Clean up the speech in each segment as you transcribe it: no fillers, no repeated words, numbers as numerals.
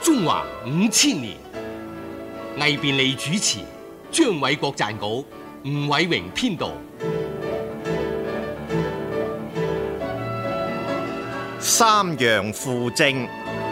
中華5000年，魏便利主持，張偉國撰稿，吳偉榮編導。 三陽扶正。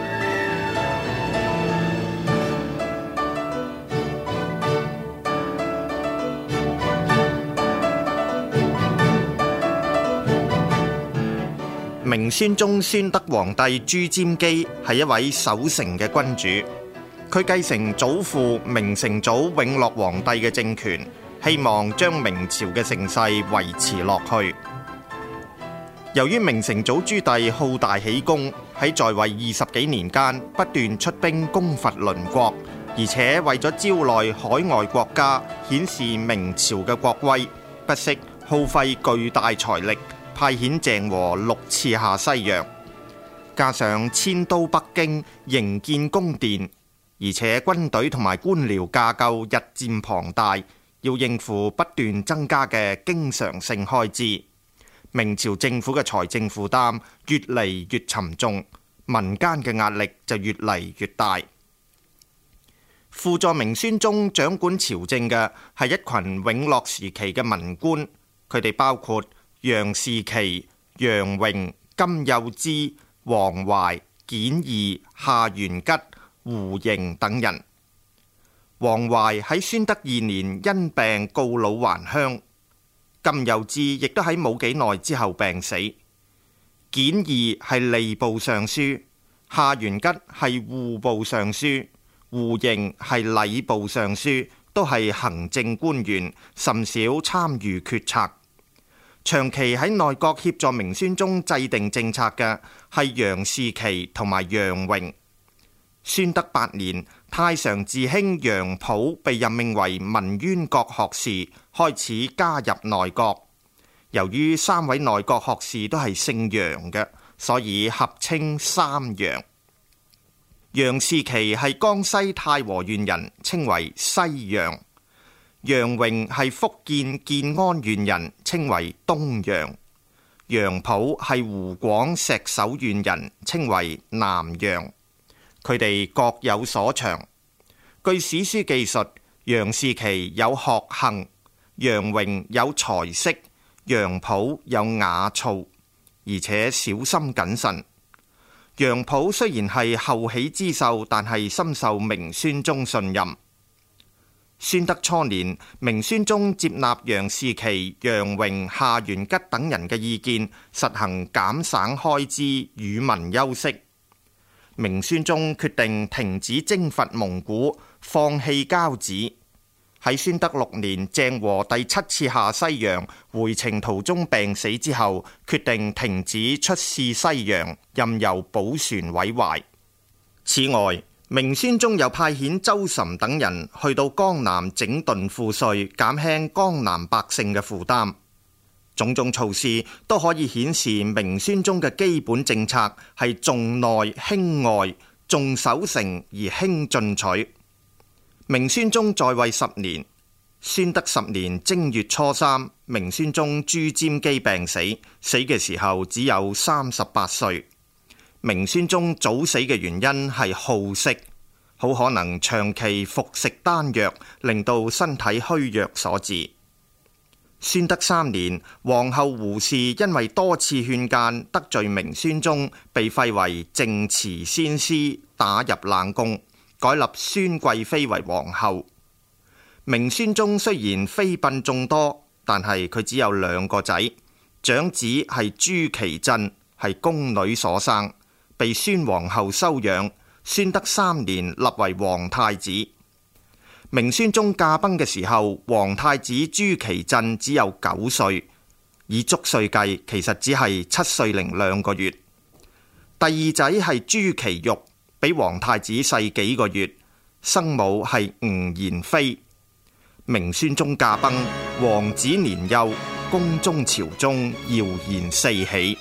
明宣宗宣德皇帝朱瞻基係一位守成嘅君主，佢繼承祖父明成祖永樂皇帝嘅政權，希望將明朝嘅盛世維持落去。由於明成祖朱棣好大喜功，喺在位20幾年間不斷出兵攻伐鄰國，而且為咗招來海外國家，顯示明朝嘅國威，不惜耗費巨大財力，派遣鄭和6次下西洋，加上遷都北京營建宮殿，而且軍隊同埋官僚架構日漸龐大，要應付不斷增加嘅經常性開支，明朝政府嘅財政負擔越嚟越沉重，民間嘅壓力就越嚟越大。輔助明宣宗掌管朝政嘅係一群永樂時期嘅文官，佢哋包括楊士奇、楊榮、金幼之、黃懷、簡義、夏元吉、胡盈等人。黃懷喺宣德2年因病告老還鄉，金幼之亦都喺冇幾耐之後病死。簡義係吏部尚書，夏元吉係戶部尚書，胡盈係禮部尚書，都係行政官員，甚少參與決策。長期喺內閣協助明宣宗制定政策嘅係楊士奇同埋楊榮。宣德8年，太常寺卿楊溥被任命為文淵閣學士，開始加入內閣。由於3位內閣學士都係姓楊嘅，所以合稱三楊。楊士奇係江西太和縣人，稱為西楊。楊榮係福建建安縣人，稱為東陽。楊溥係湖廣石首縣人，稱為南陽。佢哋各有所長。據史書記述，楊士奇有學行，楊榮有才識，楊溥有雅操，而且小心謹慎。楊溥雖然係後起之秀，但係深受明宣宗信任。宣德初年，明宣宗接納楊士奇、楊榮、夏元吉等人嘅意見，實行減省開支，與民休息。明宣宗決定停止征伐蒙古，放棄交趾。喺宣德6年，鄭和第7次下西洋，回程途中病死之後，決定停止出使西洋，任由補船毀壞。此外，明宣宗又派遣周岑等人去到江南整頓賦稅，減輕江南百姓嘅負擔。種種措施都可以顯示明宣宗嘅基本政策係重內輕外，重守成而輕進取。明宣宗在位10年，宣德10年正月初3，明宣宗朱瞻基病死，死嘅時候只有38歲。明宣宗早死嘅原因係好色，好可能長期服食丹藥，令到身體虛弱所致。宣德3年，皇后胡氏因為多次勸諫得罪明宣宗，被廢為正慈仙師，打入冷宮，改立宣貴妃為皇后。明宣宗雖然妃嬪眾多，但係佢只有2個仔，長子係朱祁鎮，係宮女所生，被宣皇后收養。宣德3年立為皇太子。明宣宗駕崩嘅時候，皇太子朱祁鎮只有9歲，以足歲計，其實只係7歲零2個月。第二仔係朱祁鈺，比皇太子細幾個月，生母係吳妍妃。明宣宗駕崩，王子年幼，宮中朝中謠言四起。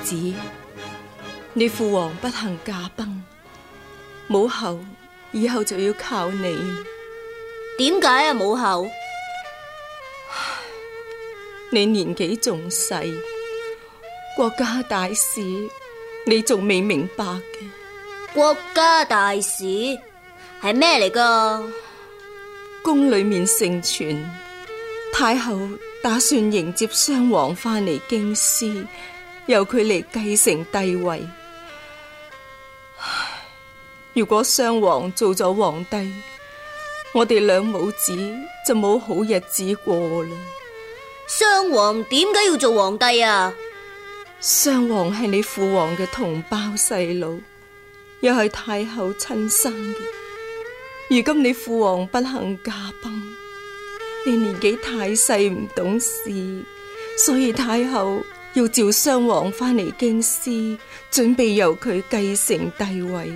子，你父王不幸駕崩，母后以後就要靠你。 點解啊，母后？ 你年紀仲細，國家大事你仲未明白嘅。 國家大事係咩嚟噶？ 宮裏面盛傳，太后打算迎接襄王翻嚟京師，由佢嚟繼承帝位。如果襄王做咗皇帝，我哋兩母子就冇好日子過啦。 襄王點解要做皇帝啊？ 襄王係你父王嘅同胞細佬，又係太后親生嘅。如今你父王不幸駕崩，你年紀太細唔懂事，所以太后要召襄王翻嚟京師，準備由佢繼承帝位。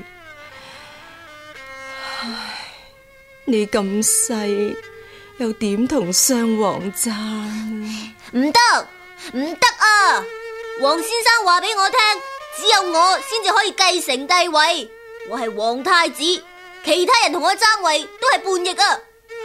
唉，你咁細，又點同襄王爭？ 唔得，唔得啊！王先生話俾我聽，只有我先至可以繼承帝位，我係皇太子，其他人同我爭位都係叛逆啊！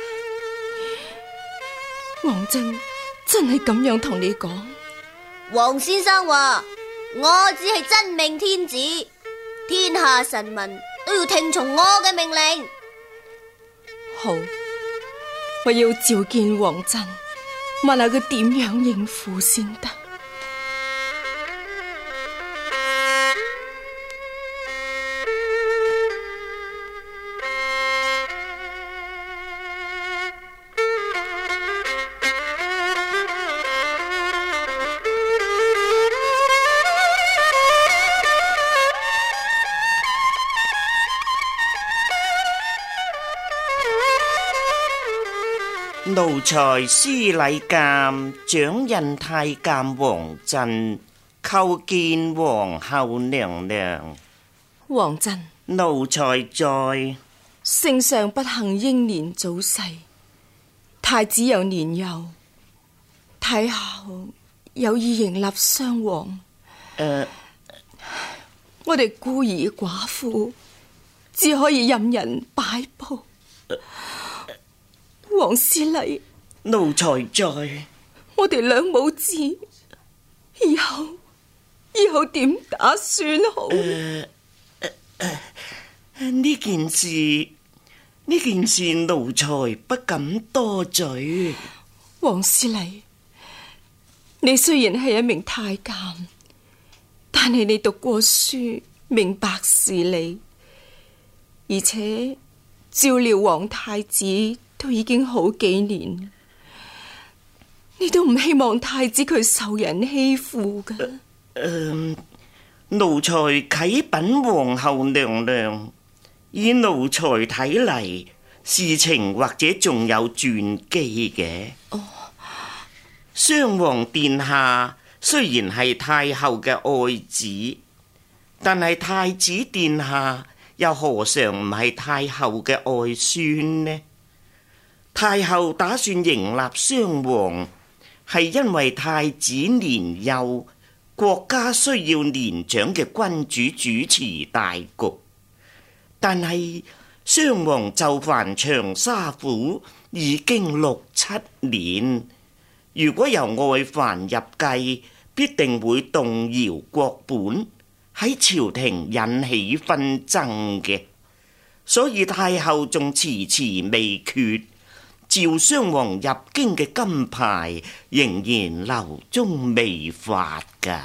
王真係咁樣同你講？ 王先生話我只係真命天子，天下臣民都要聽從我嘅命令。 好，我要召見王真，問下佢點樣應付先得。 奴才司禮監掌印太監王振叩見皇后娘娘。 王振， 奴才在。 聖上不幸英年早逝，太子又年幼，太后有意迎立襄王。我哋孤兒寡婦只可以任人擺布。王司禮， 奴才在。 我哋兩母子以後點打算好？ 呢件事，奴才不敢多嘴。 王司禮，你雖然係一名太監，但係你讀過書，明白事理，而且照料皇太子都已經好幾年，你都唔希望太子佢受人欺負㗎。 奴才啟稟皇后娘娘，以奴才睇嚟，事情或者仲有轉機嘅。襄王殿下雖然係太后嘅愛子，但係太子殿下又何嘗唔係太后嘅愛孫呢？太后打算迎立襄王，係因為太子年幼，國家需要年長嘅君主主持大局。但係襄王就藩長沙府已經6、7年，如果由外藩入繼，必定會動搖國本，喺朝廷引起紛爭嘅。所以太后仲遲遲未決，召襄王入京嘅金牌仍然留中未發㗎。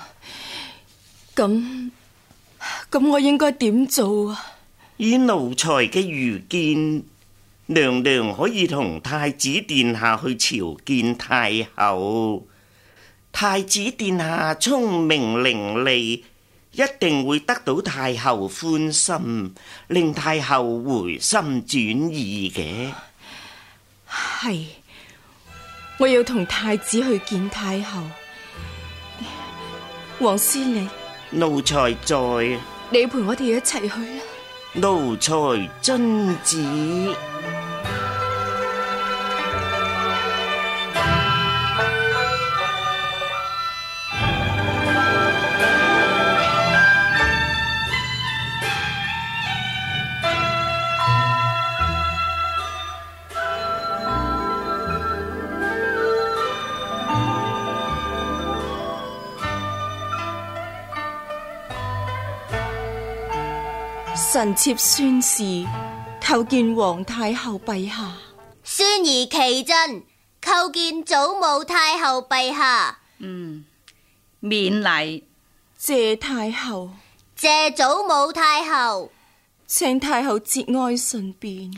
咁我應該點做啊？ 以奴才嘅愚見，娘娘可以同太子殿下去朝見太后。太子殿下聰明伶俐，一定會得到太后歡心，令太后回心轉意嘅。 係，我要同太子去見太后。王司禮， 奴才在。 你陪我哋一齊去啦。 奴才遵旨。 臣妾宣氏叩見皇太后陛下。 孫兒奇珍叩見祖母太后陛下。 免禮。 謝太后。 謝祖母太后。 請太后節哀順變。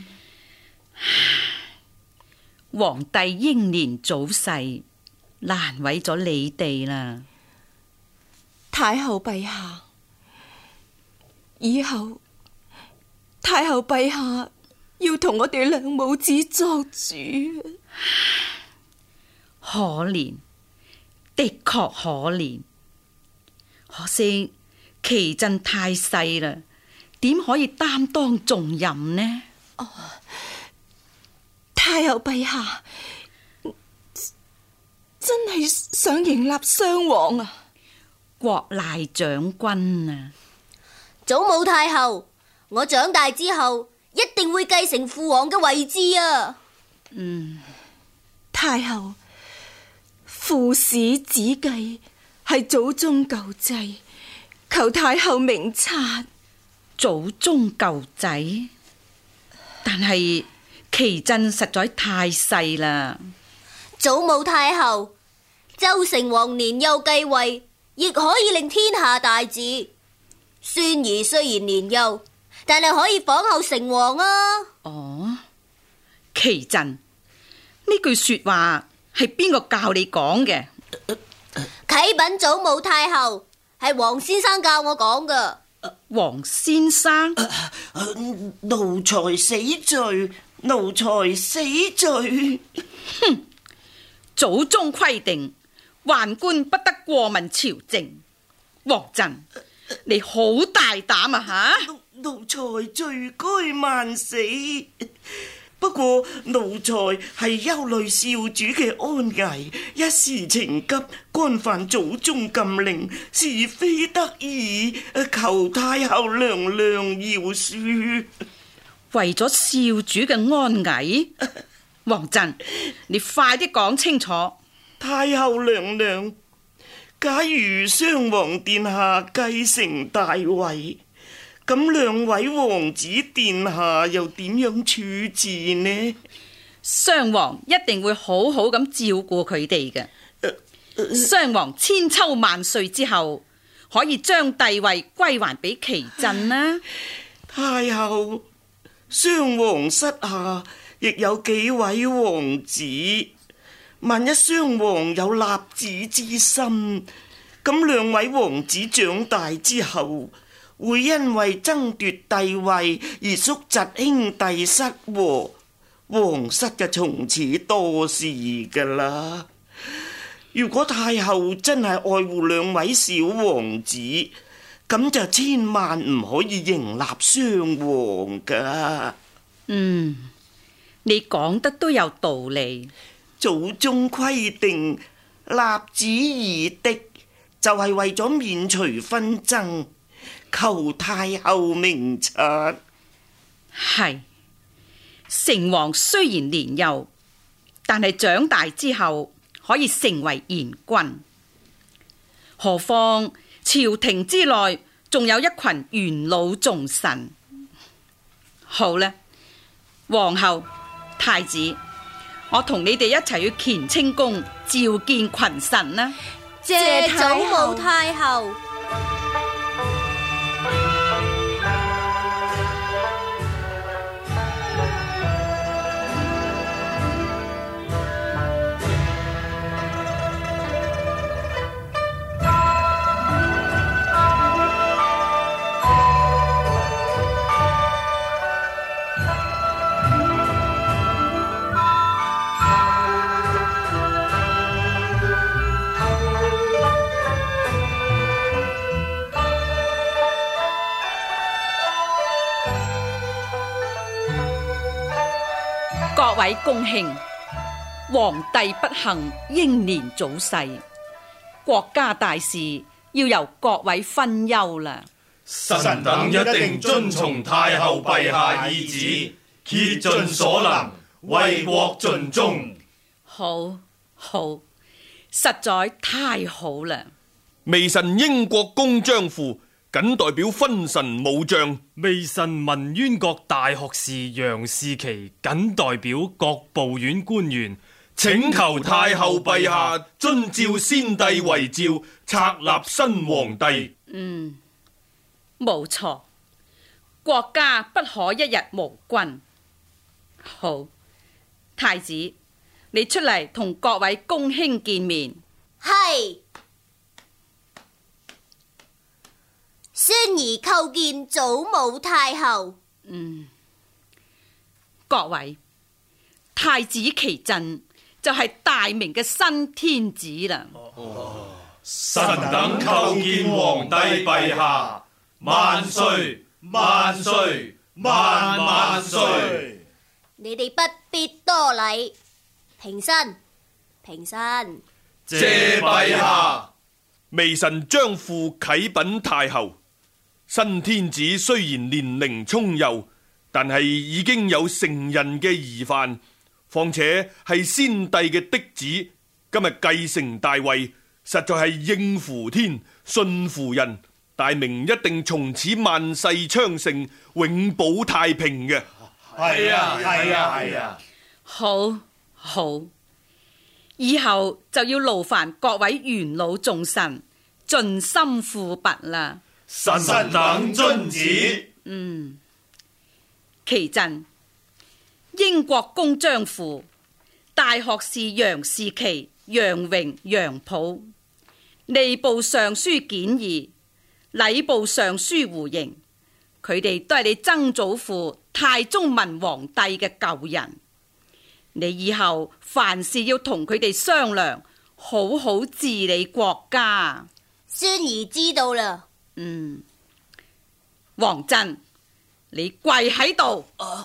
皇帝英年早逝，難為咗你哋啦。 太后陛下，以後太后陛下要同我哋兩母子作主。 可憐，的確可憐。可惜奇珍太細啦，點可以擔當重任呢？ 太后陛下真係想迎立雙王啊！ 國賴長君啊！ 祖母太后，我長大之後一定會繼承父王嘅位置啊！ 太后，父史子繼係祖宗舊制，求太后明察。 祖宗舊制，但係奇珍實在太細啦。 祖母太后，周成王年幼繼位，亦可以令天下大治。孫兒雖然年幼，但係可以仿后成王啊！ 哦，奇珍，呢句說話係邊個教你講嘅？ 啟稟祖母太后，係黃先生教我講㗎。 黃先生， 奴才死罪，奴才死罪。 哼！祖宗規定，宦官不得過問朝政。王振，你好大膽啊吓！ 奴才罪該萬死，不過奴才係憂慮少主嘅安危，一時情急，干犯祖宗禁令，是非得已，求太后娘娘饒恕。 為咗少主嘅安危，王振，你快啲講清楚。 太后娘娘，假如雙王殿下繼承大位，咁兩位王子殿下又點樣處置呢？ 雙王一定會好好咁照顧佢哋嘅。雙王千秋萬歲之後，可以將帝位歸還俾奇珍啦。 太后，雙王膝下亦有幾位王子，萬一雙王有立子之心，咁兩位王子長大之後，會因為爭奪帝位而縮窒兄弟失和，皇室嘅從此多事噶啦。如果太后真係愛護兩位小王子，咁就千萬唔可以迎立雙王噶。 你講得都有道理。 祖宗規定立子而的，就係為咗免除紛爭，求太后明察。 係，成王雖然年幼，但係長大之後可以成為賢君。何況朝廷之內仲有一群元老重臣。好啦，皇后、太子，我同你哋一齊去乾清宮召見群臣啦。 謝祖母太后。 各位公卿，皇帝不幸英年早逝，國家大事要由各位分憂啦。 臣等一定遵從太后陛下意旨，竭盡所能，為國盡忠。 好，好，實在太好啦！ 微臣英國公張父謹代表勳臣武將。 微臣文淵閣大學士楊士奇謹代表各部院官員， 請求太后陛下遵照先帝遺詔，冊立新皇帝。 冇錯，國家不可一日無君。好，太子，你出嚟同各位公卿見面。 係，孫兒叩見祖母太后。 各位，太子祁鎮就係大明嘅新天子啦。 臣等叩見皇帝陛下，萬歲萬歲萬萬歲！ 你哋不必多禮，平身平身。 謝陛下。 微臣將父啟稟太后，新天子雖然年齡聰幼，但係已經有成人嘅儀範，況且係先帝嘅嫡子，今日繼承大位，實在係應乎天，順乎人，大明一定從此萬世昌盛，永保太平嘅。 係啊係啊係啊！ 好，好，以後就要勞煩各位元老眾臣盡心付拔啦。 臣等遵旨。 祁鎮，英國公張父、大學士楊士奇、楊榮、楊溥、吏部尚書簡義、禮部尚書胡盈，佢哋都係你曾祖父太宗文皇帝嘅舊人。你以後凡事要同佢哋商量，好好治理國家。 孫兒知道啦。 王振，你跪喺度。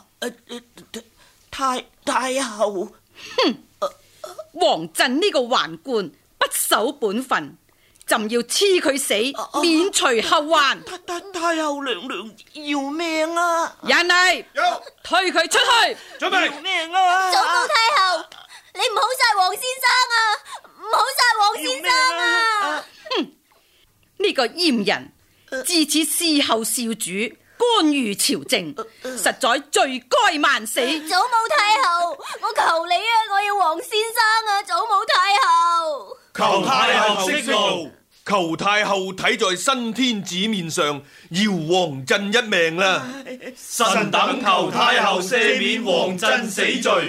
太后。 王振呢個宦官不守本分，朕要黐佢死，免除後患。 太后娘娘要命啊！ 人嚟，推佢出去。 準備。 要命啊！ 祖母太后，你唔好殺王先生啊！唔好殺王先生啊！ 呢個閹人自此侍候少主，干預朝政，實在罪該萬死。 祖母太后，我求你啊！我要王先生啊！祖母太后， 求太后息怒， 求太后睇在新天子面上，饒王振一命啦！ 臣等求太后赦免王振死罪。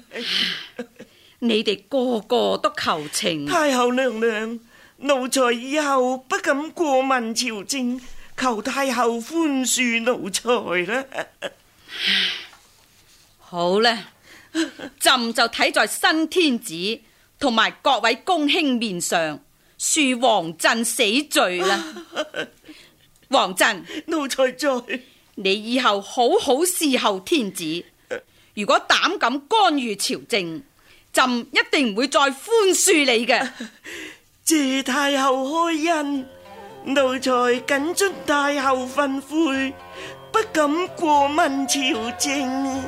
你哋個個都求情。 太后娘娘，奴才以後不敢過問朝政，求太后寬恕奴才啦。 好啦，朕就睇在新天子同埋各位公卿面上，恕王振死罪啦。王振， 奴才在。 你以後好好侍候天子，如果膽敢干預朝政，朕一定唔會再寬恕你嘅。 謝太后開恩，奴才謹遵太后吩咐，不敢過問朝政。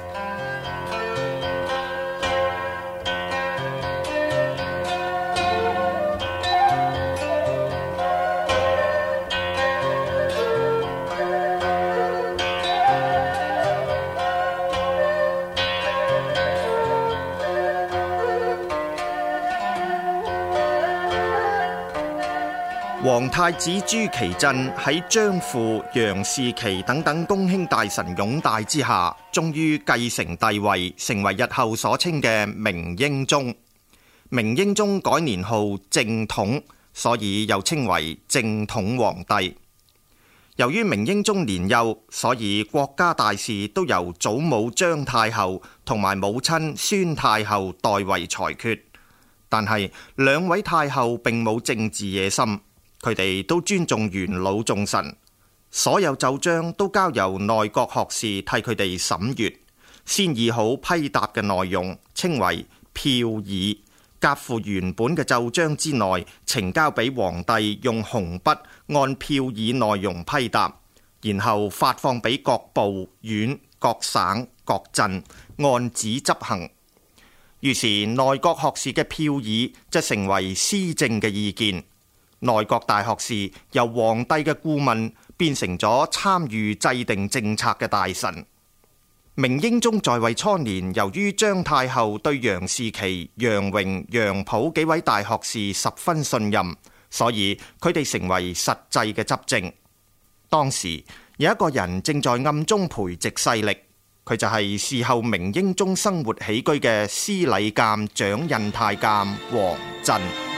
皇太子朱祁鎮喺張父、楊士奇等等公卿大臣擁戴之下，終於繼承帝位，成為日後所稱嘅明英宗。明英宗改年號正統，所以又稱為正統皇帝。由於明英宗年幼，所以國家大事都由祖母張太后同埋母親孫太后代為裁決。但係兩位太后並冇政治野心。佢哋都尊重元老眾臣，所有奏章都交由內閣學士替佢哋審閱，先議好批答嘅內容，稱為票議，夾附原本嘅奏章之內，呈交俾皇帝用紅筆按票議內容批答，然後發放俾各部院、各省、各鎮按旨執行。於是內閣學士嘅票議就成為施政嘅意見。內閣大學士由皇帝嘅顧問變成咗參與制定政策嘅大臣。明英宗在位初年，由於張太后對楊士奇、楊榮、楊溥幾位大學士十分信任，所以佢哋成為實際嘅執政。當時有一個人正在暗中培植勢力，佢就係事後明英宗生活起居嘅司禮監掌印太監王振。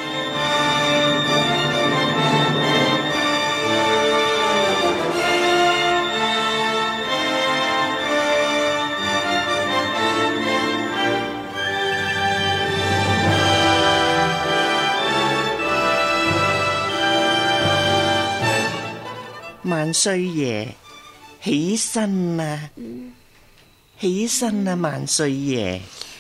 萬歲爺，起身啊！起身啊，萬歲爺！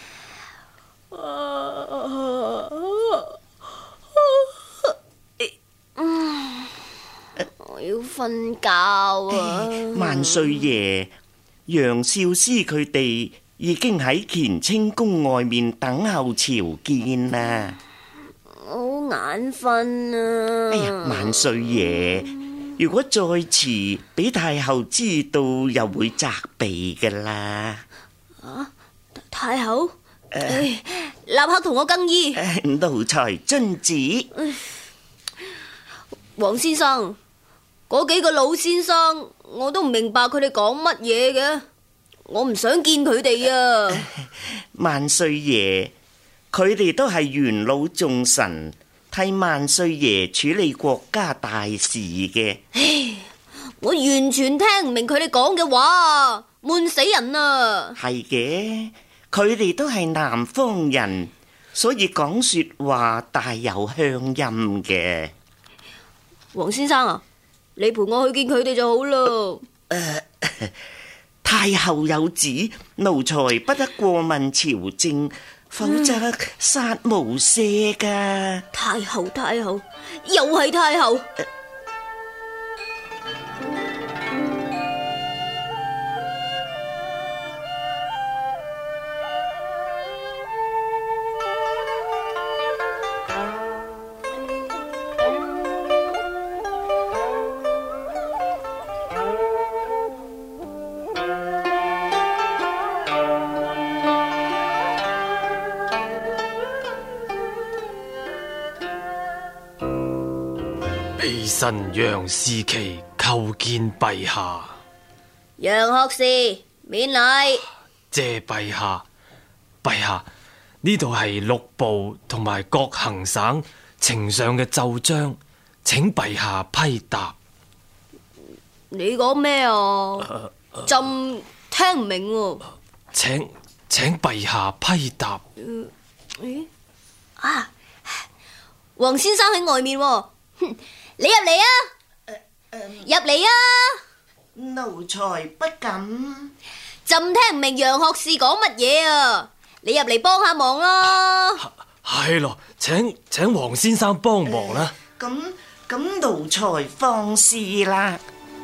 我要瞓覺啊！ 萬歲爺，楊少師佢哋已經喺乾清宮外面等候朝見啦。 我好眼瞓啊！ 哎呀，萬歲爺！如果再遲俾太后知道，又會責備噶啦。 啊，太后，立刻同我更衣。 奴才遵旨。 黃先生，嗰幾個老先生，我都唔明白佢哋講乜嘢嘅，我唔想見佢哋啊。 萬歲爺，佢哋都係元老重臣，替萬歲爺處理國家大事嘅。 我完全聽唔明佢哋講嘅話，悶死人啊！ 係嘅，佢哋都係南方人，所以講說話大有鄉音嘅。 黃先生啊，你陪我去見佢哋就好咯。 太后有旨，奴才不得過問朝政，否則殺無赦噶。 太后，太后，又係太后。 微臣楊士奇叩見陛下。 楊學士，免禮。 謝陛下。陛下，呢度係六部同埋各行省呈上嘅奏章，請陛下批答。 你講咩啊？朕聽唔明喎。 請陛下批答。 黃先生喺外面喎。你入嚟啊！入嚟啊！ 奴才不敢。 朕聽唔明楊學士講乜嘢啊！你入嚟幫下忙啦。 係咯，請黃先生幫忙啦。 咁奴才放肆啦。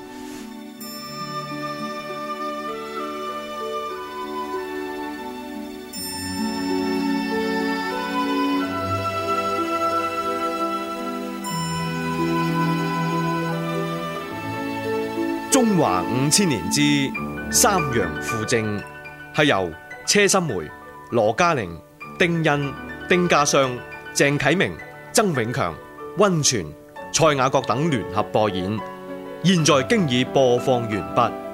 中華5000年之三楊輔政，係由車心梅、羅嘉玲、丁欣、丁家湘、鄭啟明、曾永強、溫泉、蔡雅閣等聯合播演，現在經已播放完畢。